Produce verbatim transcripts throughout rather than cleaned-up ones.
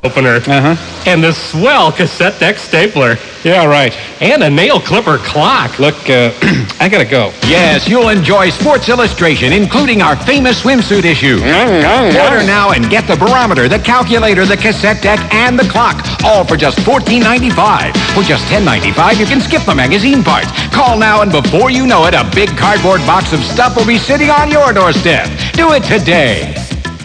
opener. Uh-huh. And this swell cassette deck stapler. Yeah, right. And a nail clipper clock. Look, uh, I gotta go. Yes, you'll enjoy Sports Illustrated, including our famous swimsuit issue. Order now and get the barometer, the calculator, the cassette deck, and the clock, all for just fourteen ninety-five. For just ten ninety-five, you can skip the magazine parts. Call now, and before you know it, a big cardboard box of stuff will be sitting on your doorstep. Do it today.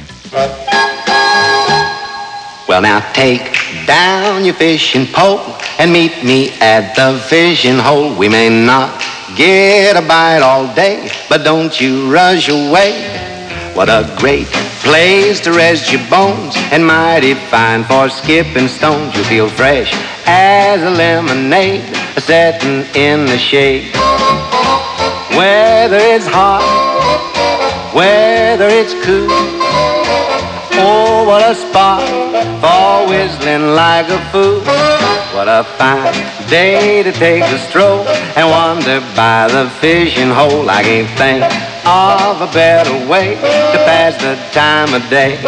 Well, now take down your fishing pole and meet me at the fishing hole. We may not get a bite all day, but don't you rush away. What a great place to rest your bones, and mighty fine for skipping stones. You'll feel fresh as a lemonade, setting in the shade. Whether it's hot, whether it's cool, oh, what a spot for whistling like a fool. What a fine day to take a stroll and wander by the fishing hole. I can't think of a better way to pass the time of day.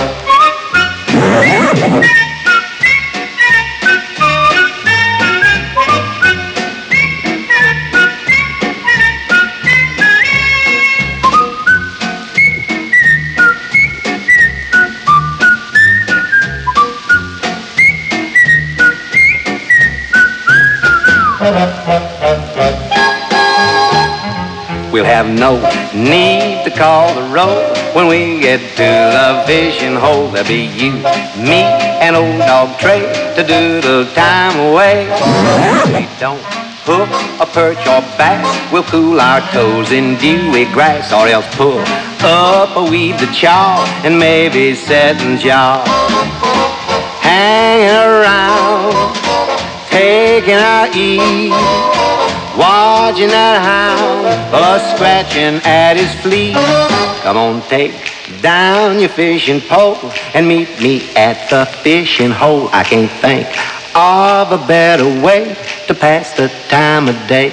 We'll have no need to call the roll when we get to the fishing hole. There'll be you, me, and old dog Trey to do the time away. We don't hook a perch or bass, we'll cool our toes in dewy grass, or else pull up a weed to chaw and maybe set and jaw. Hanging around, taking our ease, watching that hound, or scratching at his fleece. Come on, take down your fishing pole and meet me at the fishing hole. I can't think of a better way to pass the time of day.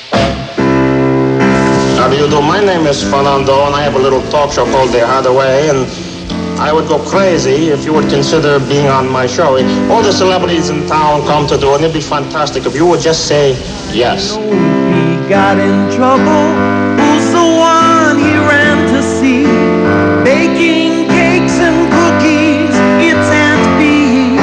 How do you do? My name is Fernando, and I have a little talk show called The Other Way, and I would go crazy if you would consider being on my show. All the celebrities in town come to do it, and it'd be fantastic if you would just say yes. He got in trouble. Who's the one he ran to see? Baking cakes and cookies, it's Aunt Bee.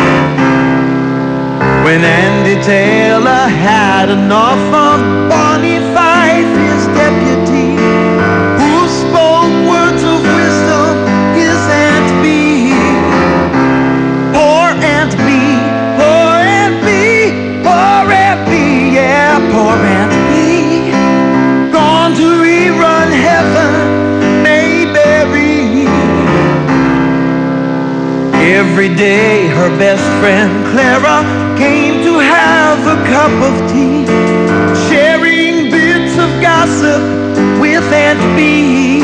When Andy Taylor had enough of Bonnie Fife, his deputy, who spoke words of wisdom, his Aunt Bee. Poor Aunt Bee, poor Aunt Bee, poor Aunt Bee, yeah, poor Aunt Bee. Gone to rerun heaven, Mayberry. Every day her best friend Clara came to have a cup of tea, sharing bits of gossip with Aunt Bee.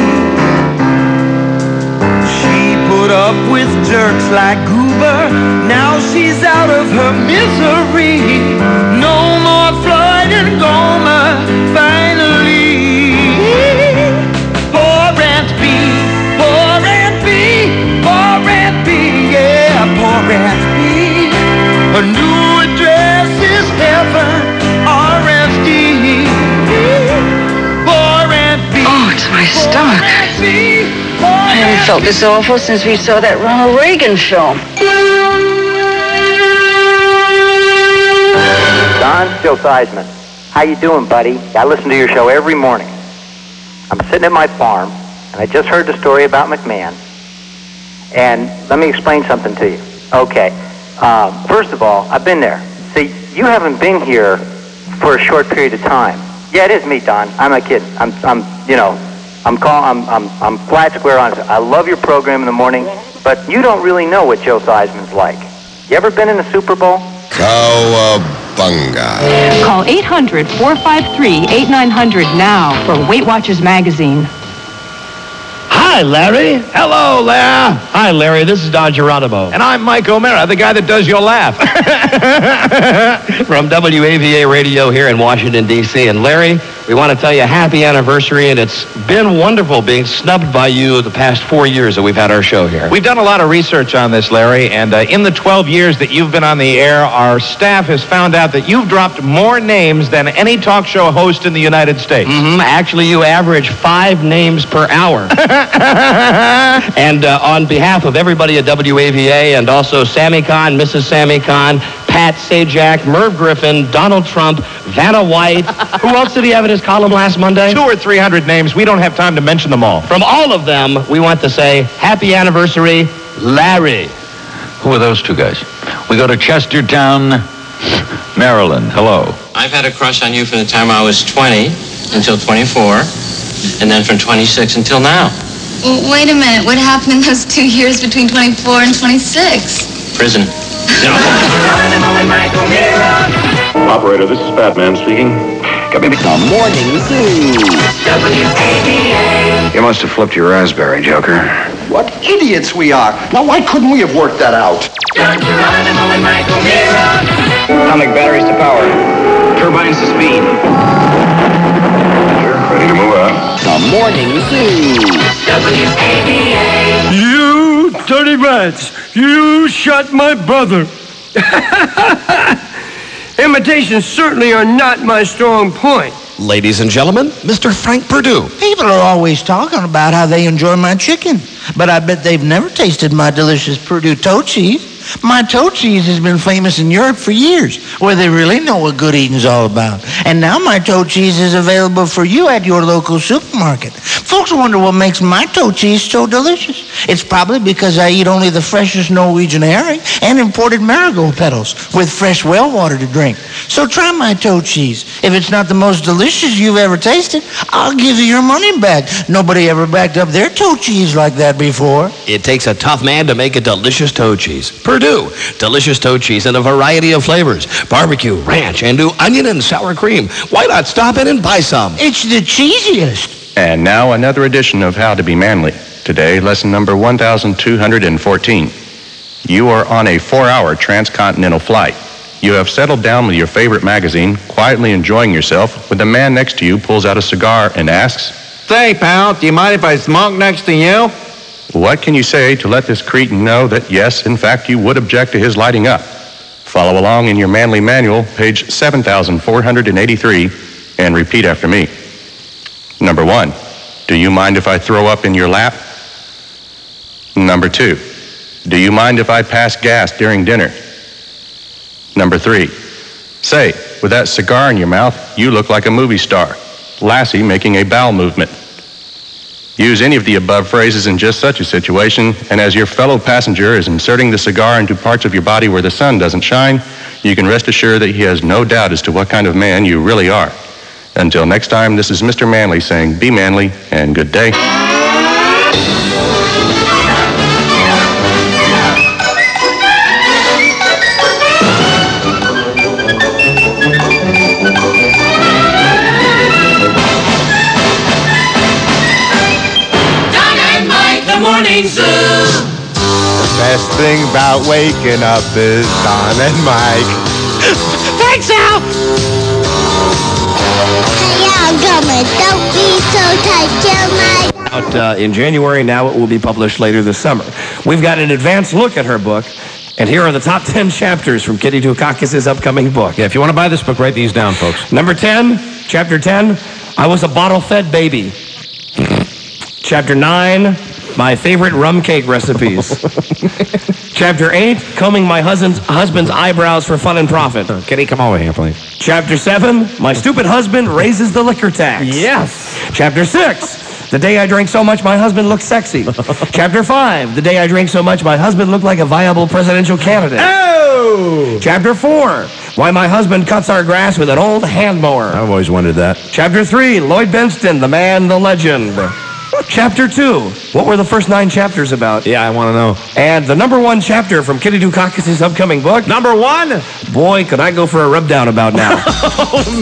She put up with jerks like Goober, now she's out of her misery. No more Floyd and Gomer, finally. Poor Aunt Bee, poor Aunt Bee, poor Aunt Bee, yeah, poor Aunt Bee. Her new address is heaven, R F D. Poor Aunt Bee. Oh, it's my stomach. I haven't felt this awful since we saw that Ronald Reagan film. Don, Joe Theismann. How you doing, buddy? I listen to your show every morning. I'm sitting at my farm, and I just heard the story about McMahon. And let me explain something to you. Okay. Uh, first of all, I've been there. See, you haven't been here for a short period of time. Yeah, it is me, Don. I'm not kidding. I'm, I'm, you know, I'm call, I'm, I'm, I'm flat square on it. I love your program in the morning, but you don't really know what Joe Theismann's like. You ever been in the Super Bowl? Cowabunga. Call eight hundred, four five three, eight nine hundred now for Weight Watchers magazine. Hi, Hi, Larry. Hello, Larry. Hi, Larry. This is Don Geronimo. And I'm Mike O'Mara, the guy that does your laugh. From W A V A Radio here in Washington, D C And Larry, we want to tell you happy anniversary, and it's been wonderful being snubbed by you the past four years that we've had our show here. We've done a lot of research on this, Larry, and uh, in the twelve years that you've been on the air, our staff has found out that you've dropped more names than any talk show host in the United States. Mm-hmm. Actually, you average five names per hour. And uh, on behalf of everybody at W A V A and also Sammy Kahn, Missus Sammy Kahn, Pat Sajak, Merv Griffin, Donald Trump, Vanna White. Who else did he have in his column last Monday? Two or three hundred names. We don't have time to mention them all. From all of them, we want to say happy anniversary, Larry. Who are those two guys? We go to Chestertown, Maryland. Hello. I've had a crush on you from the time I was twenty until twenty-four, and then from twenty-six until now. Well, wait a minute. What happened in those two years between twenty-four and twenty-six? Prison. Operator, this is Batman speaking. Come in. The Morning Zoo. W A V A. You must have flipped your raspberry, Joker. What idiots we are. Now, why couldn't we have worked that out? Don Geronimo and Mike O'Meara. Atomic batteries to power. Turbines to speed. Ready to move out. The Morning Zoo. W A V A. You dirty rats. You shot my brother. Imitations certainly are not my strong point. Ladies and gentlemen, Mister Frank Perdue. People are always talking about how they enjoy my chicken, but I bet they've never tasted my delicious Perdue toe cheese. My toe cheese has been famous in Europe for years, where they really know what good eating's all about. And now my toe cheese is available for you at your local supermarket. Folks wonder what makes my toe cheese so delicious. It's probably because I eat only the freshest Norwegian herring and imported marigold petals with fresh well water to drink. So try my toe cheese. If it's not the most delicious you've ever tasted, I'll give you your money back. Nobody ever backed up their toe cheese like that before. It takes a tough man to make a delicious toe cheese. Perdue, delicious toe cheese in a variety of flavors. Barbecue, ranch, and do onion and sour cream. Why not stop in and buy some? It's the cheesiest. And now another edition of How to Be Manly. Today, lesson number one thousand two hundred fourteen. You are on a four-hour transcontinental flight. You have settled down with your favorite magazine, quietly enjoying yourself, when the man next to you pulls out a cigar and asks, Say, pal, do you mind if I smoke next to you? what can you say to let this cretin know that, yes, in fact, you would object to his lighting up? Follow along in your manly manual, page seven thousand four hundred eighty-three, and repeat after me. Number one, do you mind if I throw up in your lap? Number two, do you mind if I pass gas during dinner? Number three, say, with that cigar in your mouth, you look like a movie star. Lassie making a bowel movement. Use any of the above phrases in just such a situation, and as your fellow passenger is inserting the cigar into parts of your body where the sun doesn't shine, you can rest assured that he has no doubt as to what kind of man you really are. Until next time, this is Mister Manly saying, be manly, and good day. Morning Zoo. The best thing about waking up is Don and Mike. Thanks, Al. Don't be so tight, Mike. Out uh, in January. Now it will be published later this summer. We've got an advanced look at her book, and here are the top ten chapters from Kitty Dukakis' upcoming book. Yeah, if you want to buy this book, write these down, folks. Number ten, chapter ten, I was a bottle-fed baby. Chapter nine, my favorite rum cake recipes. Chapter eight, combing my husband's, husband's eyebrows for fun and profit. Uh, Kitty, come over here, please. Chapter seven, my stupid husband raises the liquor tax. Yes. Chapter six, the day I drank so much my husband looked sexy. Chapter five, the day I drank so much my husband looked like a viable presidential candidate. Oh! Chapter four, why my husband cuts our grass with an old hand mower. I've always wondered that. Chapter three, Lloyd Benston, the man, the legend. Chapter two. What were the first nine chapters about? Yeah, I want to know. And the number one chapter from Kitty Dukakis' upcoming book. Number one? Boy, could I go for a rub down about now. Oh,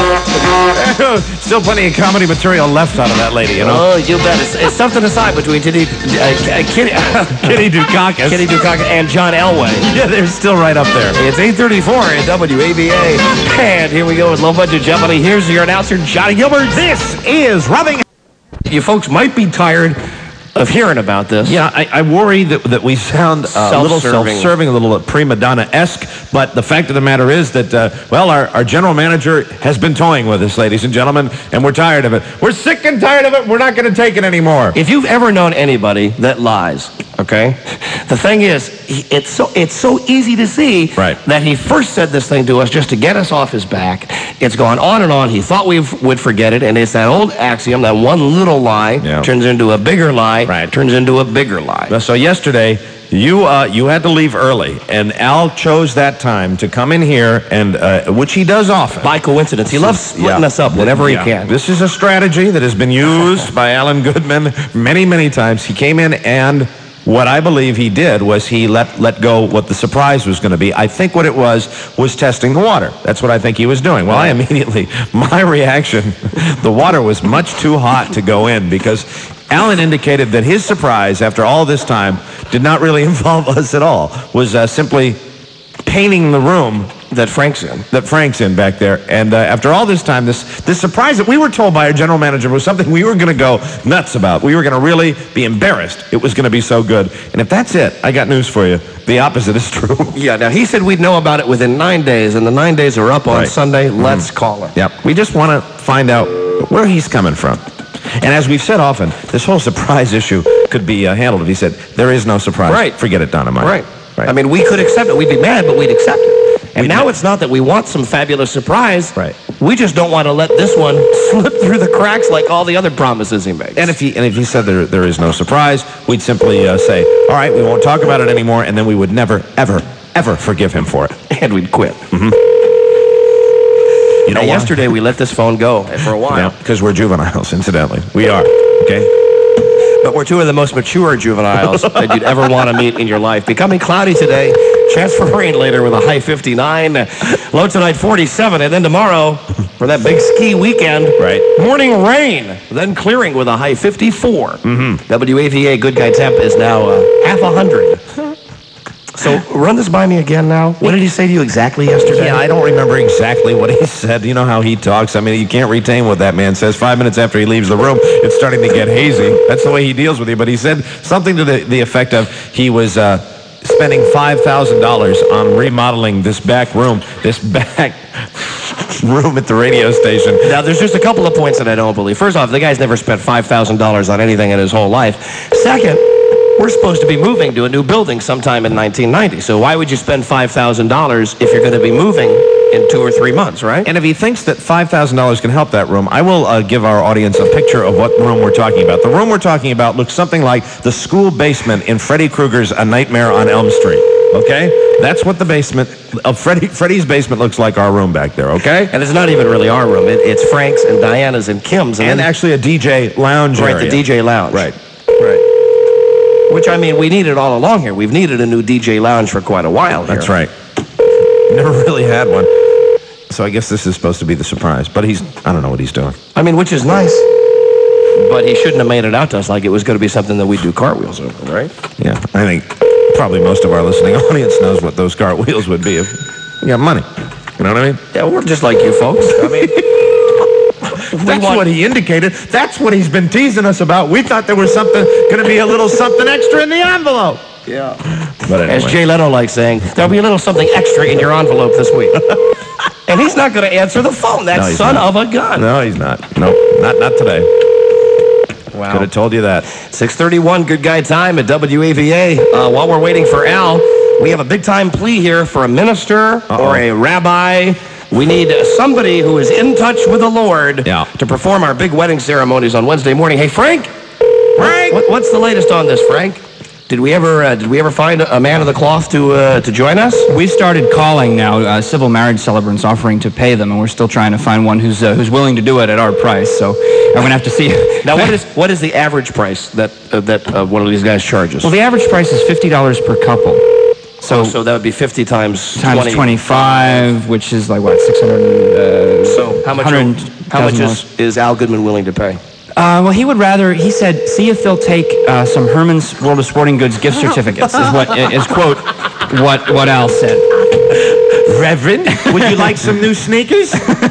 man. Still plenty of comedy material left out of that lady, you know? Oh, you bet. It's, it's something aside between Kitty, uh, Kitty, Kitty Dukakis. Kitty Dukakis and John Elway. Yeah, they're still right up there. It's eight thirty-four at W A V A. And here we go with Low Budget Jeopardy. Here's your announcer, Johnny Gilbert. This is Rubbing. You folks might be tired of hearing about this. Yeah, I, I worry that, that we sound uh, a little self-serving, a little prima donna-esque, but the fact of the matter is that, uh, well, our, our general manager has been toying with us, ladies and gentlemen, and we're tired of it. We're sick and tired of it. We're not going to take it anymore. If you've ever known anybody that lies, okay, the thing is, he, it's so it's so easy to see right. that he first said this thing to us just to get us off his back. It's gone on and on. He thought we would forget it, and it's that old axiom that one little lie yeah. turns into a bigger lie, right. turns into a bigger lie. So yesterday, you uh, you had to leave early, and Al chose that time to come in here, and uh, which he does often. By coincidence. He loves splitting yeah. us up whenever yeah. he can. This is a strategy that has been used by Alan Goodman many, many times. He came in, and what I believe he did was he let let go what the surprise was going to be. I think what it was was testing the water. That's what I think he was doing. Well, I immediately, my reaction, the water was much too hot to go in because Alan indicated that his surprise after all this time did not really involve us at all, was uh, simply painting the room that Frank's in. That Frank's in back there. And uh, after all this time, this this surprise that we were told by our general manager was something we were going to go nuts about. We were going to really be embarrassed. It was going to be so good. And if that's it, I got news for you. The opposite is true. Yeah, now he said we'd know about it within nine days, and the nine days are up on Right. Sunday. Let's Mhm. call him. Yep. We just want to find out where he's coming from. And as we've said often, this whole surprise issue could be uh, handled if he said, there is no surprise. Right. Forget it, Dynamite. Right. Right. I mean, we could accept it. We'd be mad, but we'd accept it. And now it's not that we want some fabulous surprise. Right. We just don't want to let this one slip through the cracks like all the other promises he makes. And if he and if he said there there is no surprise, we'd simply uh, say, all right, we won't talk about it anymore, and then we would never, ever, ever forgive him for it. And we'd quit. Mm-hmm. You know Now, why? yesterday we let this phone go for a while. Yeah, because we're juveniles, incidentally. We are, okay? But we're two of the most mature juveniles that you'd ever want to meet in your life. Becoming cloudy today, chance for rain later with a high fifty-nine. Low tonight forty-seven, and then tomorrow for that big ski weekend. Right. Morning rain, then clearing with a high fifty-four. Mm-hmm. W A V A Good Guy Temp is now uh, half a hundred. So run this by me again now. What did he say to you exactly yesterday? Yeah, I don't remember exactly what he said. You know how he talks. I mean, you can't retain what that man says. Five minutes after he leaves the room, it's starting to get hazy. That's the way he deals with you. But he said something to the, the effect of he was uh, spending five thousand dollars on remodeling this back room, this back room at the radio station. Now, there's just a couple of points that I don't believe. First off, the guy's never spent five thousand dollars on anything in his whole life. Second, we're supposed to be moving to a new building sometime in nineteen ninety. So why would you spend five thousand dollars if you're going to be moving in two or three months, right? And if he thinks that five thousand dollars can help that room, I will uh, give our audience a picture of what room we're talking about. The room we're talking about looks something like the school basement in Freddy Krueger's A Nightmare on Elm Street. Okay? That's what the basement of Freddy, Freddy's basement looks like, our room back there, okay? And it's not even really our room. It, it's Frank's and Diana's and Kim's. And, And, then, actually a D J lounge right, area. the D J lounge. Right. Right. Which, I mean, we needed all along here. We've needed a new D J lounge for quite a while here. That's right. Never really had one. So I guess this is supposed to be the surprise. But he's, I don't know what he's doing. I mean, which is nice. But he shouldn't have made it out to us like it was going to be something that we do cartwheels over, right? Yeah, I think probably most of our listening audience knows what those cartwheels would be if you got money. You know what I mean? Yeah, we're just like you folks. I mean, that's want- what he indicated. That's what he's been teasing us about. We thought there was something, going to be a little something extra in the envelope. Yeah. But anyway. As Jay Leno likes saying, there'll be a little something extra in your envelope this week. And he's not going to answer the phone. That No, he's son not. of a gun. No, he's not. Nope, not not today. Wow. Could have told you that. six thirty-one, Good Guy Time at W A V A. Uh, while we're waiting for Al, we have a big-time plea here for a minister Uh-oh. or a rabbi. We need somebody who is in touch with the Lord Yeah. to perform our big wedding ceremonies on Wednesday morning. Hey, Frank? Frank? What, what's the latest on this, Frank? Did we ever uh, did we ever find a man of the cloth to uh, to join us? We've started calling now uh, civil marriage celebrants, offering to pay them, and we're still trying to find one who's uh, who's willing to do it at our price. So I'm going to have to see. Now, what is what is the average price that uh, that uh, one of these guys charges? Well, the average price is fifty dollars per couple. So, oh, so that would be fifty times times twenty, twenty-five, which is like what, six hundred. Uh, so how much? How much is, is Al Goodman willing to pay? Uh, well, he would rather, he said, see if they'll take uh, some Herman's World of Sporting Goods gift certificates, is what, is quote, what, what Al said. Reverend, would you like some new sneakers?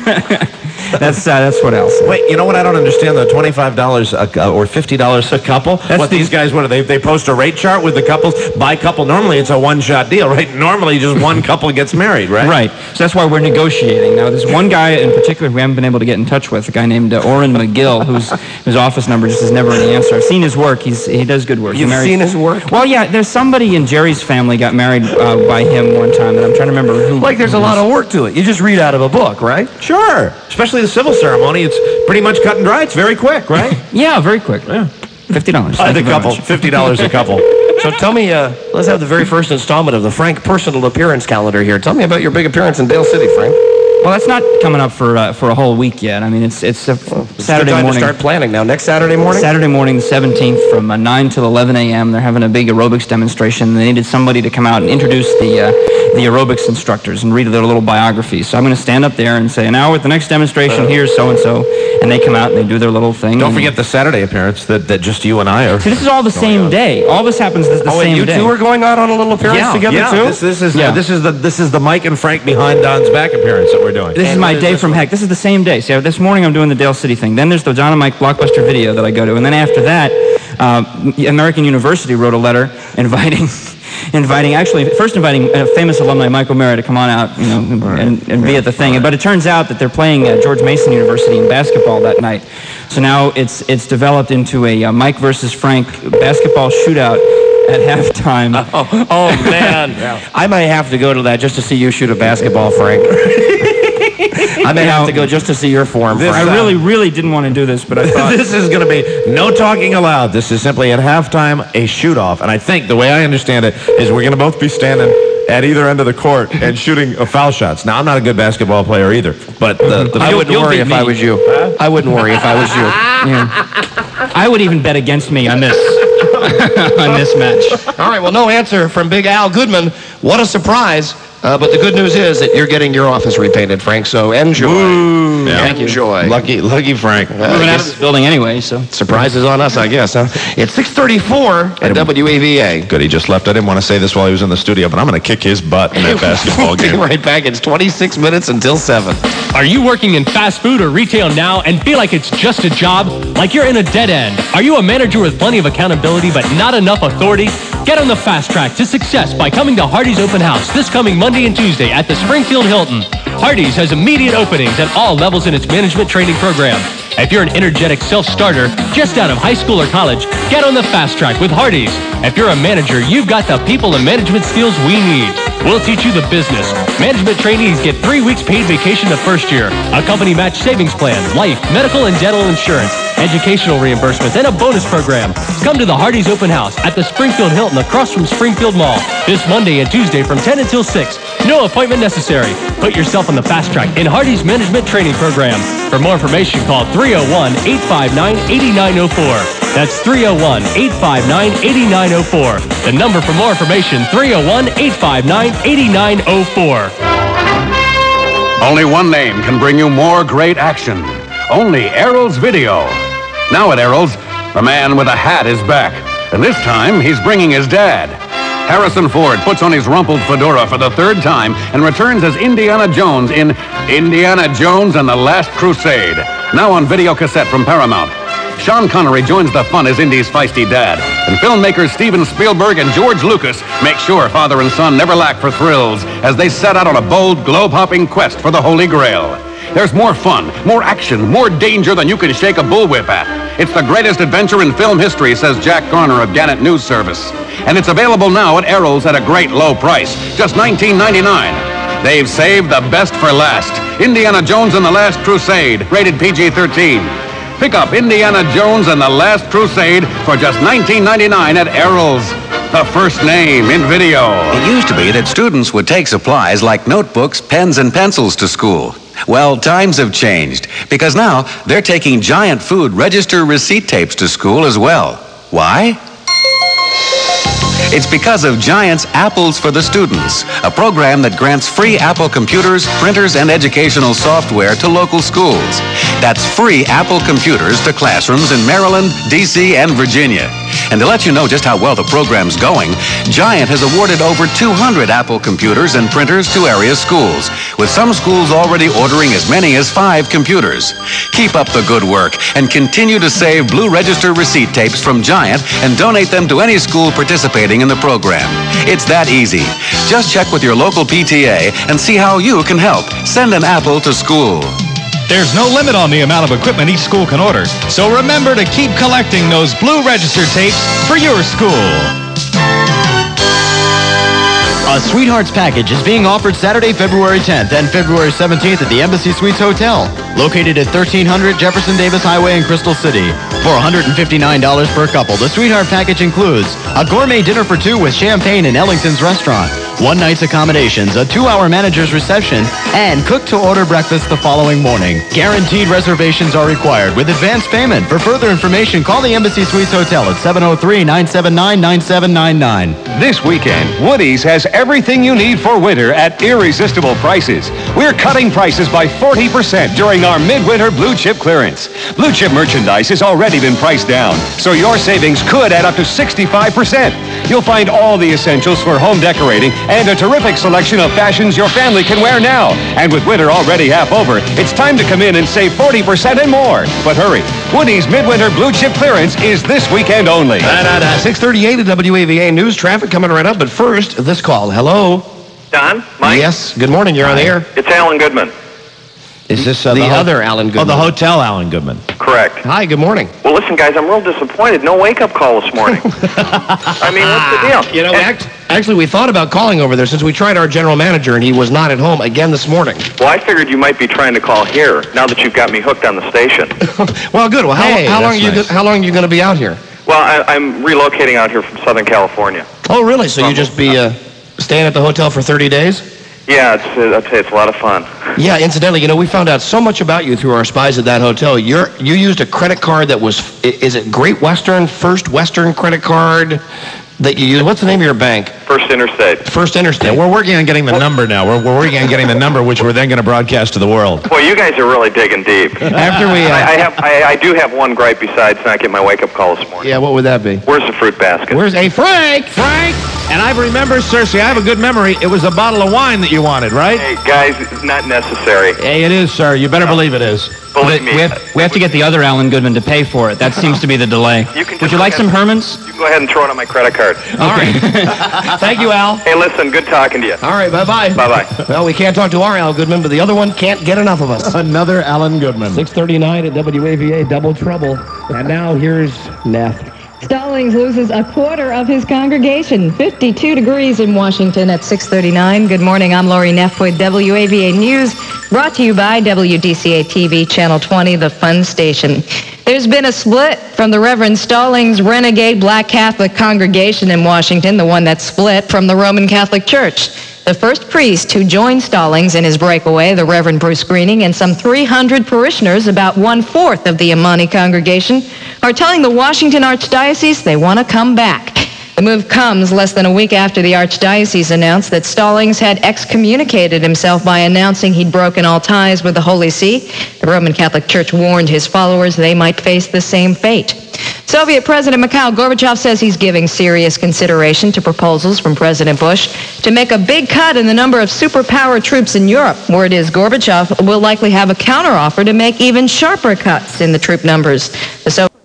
That's uh, that's what Al said. Wait, you know what I don't understand, though? twenty-five dollars a, uh, or fifty dollars a couple? That's what the, these guys, what do they, they post a rate chart with the couples? By couple, normally it's a one-shot deal, right? Normally just one couple gets married, right? Right. So that's why we're negotiating. Now, there's one guy in particular who we haven't been able to get in touch with, a guy named uh, Orrin McGill, whose whose office number just is never any answer. I've seen his work. He's He does good work. You've married, seen his work? Well, yeah, there's somebody in Jerry's family got married uh, by him one time, and I'm trying to remember who. Like, there's a lot of work to it. You just read out of a book, right? Sure. Especially the civil ceremony. It's pretty much cut and dry. It's very quick, right? Yeah, very quick. Yeah. fifty dollars. Uh, the couple. fifty dollars a couple. So tell me, uh, let's have the very first installment of the Frank personal appearance calendar here. Tell me about your big appearance in Dale City, Frank. Well, that's not coming up for uh, for a whole week yet. I mean, it's it's a well, it's Saturday time morning. To start planning now. Next Saturday morning. Saturday morning, the seventeenth, from uh, nine till eleven a.m. They're having a big aerobics demonstration. They needed somebody to come out and introduce the uh, the aerobics instructors and read their little biographies. So I'm going to stand up there and say, "Now, with the next demonstration, uh, here's so and so," and they come out and they do their little thing. Don't forget the Saturday appearance that, that just you and I are. See, this is all the same on. day. All this happens the, the oh, same and you day. two are going out on a little appearance yeah, together yeah. too. This, this is yeah. uh, this is the this is the Mike and Frank behind Don's back appearance that we're doing. This and is my day from heck. This is the same day. See, this morning I'm doing the Dale City thing. Then there's the Don and Mike Blockbuster video that I go to, and then after that, uh, American University wrote a letter inviting, inviting actually first inviting a famous alumni Michael Mara to come on out, you know, right. and, and be at the thing. Right. But it turns out that they're playing at George Mason University in basketball that night. So now it's it's developed into a uh, Mike versus Frank basketball shootout at halftime. Oh, oh man, yeah. I might have to go to that just to see you shoot a basketball, Frank. I may have to go just to see your form. This, I really, really didn't want to do this, but I thought... This is going to be no talking allowed. This is simply at halftime a shoot-off. And I think, the way I understand it, is we're going to both be standing at either end of the court and shooting uh, foul shots. Now, I'm not a good basketball player either, but... The, the I wouldn't you'll worry if me. I was you. Huh? I wouldn't worry if I was you. Yeah. I would even bet against me on this. on this match. All right, well, no answer from Big Al Goodman. What a surprise. Uh, but the good news is that you're getting your office repainted, Frank, so enjoy. Ooh, yeah. Enjoy. Lucky, lucky Frank. Uh, Moving out of this building anyway, so... Surprise is on us, I guess, huh? It's six thirty-four at W A V A. Good, he just left. I didn't want to say this while he was in the studio, but I'm going to kick his butt in that basketball we'll game. Be right back. It's twenty-six minutes until seven. Are you working in fast food or retail now and feel like it's just a job? Like you're in a dead end? Are you a manager with plenty of accountability but not enough authority? Get on the fast track to success by coming to Hardee's Open House this coming Monday and Tuesday at the Springfield Hilton. Hardee's has immediate openings at all levels in its management training program. If you're an energetic self-starter just out of high school or college, get on the fast track with Hardee's. If you're a manager, you've got the people and management skills we need. We'll teach you the business. Management trainees get three weeks paid vacation the first year, a company match savings plan, life, medical and dental insurance, educational reimbursements, and a bonus program. Come to the Hardee's Open House at the Springfield Hilton across from Springfield Mall this Monday and Tuesday from ten until six. No appointment necessary. Put yourself on the fast track in Hardee's Management Training Program. For more information, call three oh one, eight five nine, eight nine oh four. That's three oh one, eight five nine, eight nine oh four. The number for more information, three oh one, eight five nine, eight nine oh four. Only one name can bring you more great action. Only Errol's Video. Now at Errol's, the man with a hat is back. And this time, he's bringing his dad. Harrison Ford puts on his rumpled fedora for the third time and returns as Indiana Jones in Indiana Jones and the Last Crusade. Now on video cassette from Paramount. Sean Connery joins the fun as Indy's feisty dad. And filmmakers Steven Spielberg and George Lucas make sure father and son never lack for thrills as they set out on a bold, globe-hopping quest for the Holy Grail. There's more fun, more action, more danger than you can shake a bullwhip at. It's the greatest adventure in film history, says Jack Garner of Gannett News Service. And it's available now at Errol's at a great low price, just nineteen ninety-nine. They've saved the best for last. Indiana Jones and the Last Crusade, rated P G thirteen. Pick up Indiana Jones and the Last Crusade for just nineteen ninety-nine at Errol's. a first name in video. It used to be that students would take supplies like notebooks, pens, and pencils to school. Well, times have changed because now they're taking Giant Food register receipt tapes to school as well. Why? It's because of Giant's Apples for the Students, a program that grants free Apple computers, printers, and educational software to local schools. That's free Apple computers to classrooms in Maryland, D C, and Virginia. And to let you know just how well the program's going, Giant has awarded over two hundred Apple computers and printers to area schools, with some schools already ordering as many as five computers. Keep up the good work and continue to save Blue Register receipt tapes from Giant and donate them to any school participating in the program. It's that easy. Just check with your local P T A and see how you can help. Send an Apple to school. There's no limit on the amount of equipment each school can order, so remember to keep collecting those Blue Register tapes for your school. A Sweethearts package is being offered Saturday, February tenth and February seventeenth at the Embassy Suites Hotel, located at thirteen hundred Jefferson Davis Highway in Crystal City. For one hundred fifty-nine dollars per couple, the Sweetheart package includes a gourmet dinner for two with champagne in Ellington's restaurant, one night's accommodations, a two-hour manager's reception, and cook-to-order breakfast the following morning. Guaranteed reservations are required with advance payment. For further information, call the Embassy Suites Hotel at seven oh three, nine seven nine, nine seven nine nine. This weekend, Woody's has everything you need for winter at irresistible prices. We're cutting prices by forty percent during our midwinter blue chip clearance. Blue chip merchandise has already been priced down, so your savings could add up to sixty-five percent. You'll find all the essentials for home decorating and a terrific selection of fashions your family can wear now. And with winter already half over, it's time to come in and save forty percent and more. But hurry, Woody's midwinter blue chip clearance is this weekend only. six thirty-eight at W A V A News. Traffic coming right up, but first, this call. Hello? Don? Mike? Yes, good morning. You're on the air. It's Alan Goodman. Is this uh, the, the ho- other Alan Goodman? Oh, the hotel Alan Goodman. Correct. Hi, good morning. Well, listen, guys, I'm real disappointed. No wake-up call this morning. I mean, what's the deal? You know, act, actually, we thought about calling over there since we tried our general manager, and he was not at home again this morning. Well, I figured you might be trying to call here, now that you've got me hooked on the station. Well, good. Well, how, Hey, how, long, are you, that's go- how long are you going to be out here? Well, I, I'm relocating out here from Southern California. Oh, really? So you just be uh, staying at the hotel for thirty days? Yeah, it's, uh, I'd say it's a lot of fun. Yeah, incidentally, you know, we found out so much about you through our spies at that hotel. You're, you used a credit card that was, i- is it Great Western, First Western credit card that you used? What's the name of your bank? First Interstate. First Interstate. Yeah, we're working on getting the number now. We're, we're working on getting the number, which we're then going to broadcast to the world. Well, you guys are really digging deep. After we, uh, I, I have, I, I do have one gripe besides not getting my wake-up call this morning. Yeah, what would that be? Where's the fruit basket? Where's a Frank? Frank! And I remember, Cersei, I have a good memory. It was a bottle of wine that you wanted, right? Hey, guys, it's not necessary. Hey, it is, sir. You better believe it is. Believe me. We have, we have to get the other Alan Goodman to pay for it. That seems to be the delay. You can Would just you like go some ahead- Herman's? You can go ahead and throw it on my credit card. All right. Thank you, Al. Hey, listen, good talking to you. All right, bye-bye. Bye-bye. Well, we can't talk to our Al Goodman, but the other one can't get enough of us. Another Alan Goodman. six thirty-nine at W A V A, Double Trouble. And now here's Neff. Stallings loses a quarter of his congregation. fifty-two degrees in Washington at six thirty-nine. Good morning. I'm Lori Neff with W A V A News, brought to you by W D C A T V Channel twenty, the fun station. There's been a split from the Reverend Stallings renegade Black Catholic congregation in Washington, the one that split from the Roman Catholic Church. The first priest who joined Stallings in his breakaway, the Reverend Bruce Greening, and some three hundred parishioners, about one-fourth of the Imani congregation, are telling the Washington Archdiocese they want to come back. The move comes less than a week after the Archdiocese announced that Stallings had excommunicated himself by announcing he'd broken all ties with the Holy See. The Roman Catholic Church warned his followers they might face the same fate. Soviet President Mikhail Gorbachev says he's giving serious consideration to proposals from President Bush to make a big cut in the number of superpower troops in Europe. Word is Gorbachev will likely have a counteroffer to make even sharper cuts in the troop numbers. The so-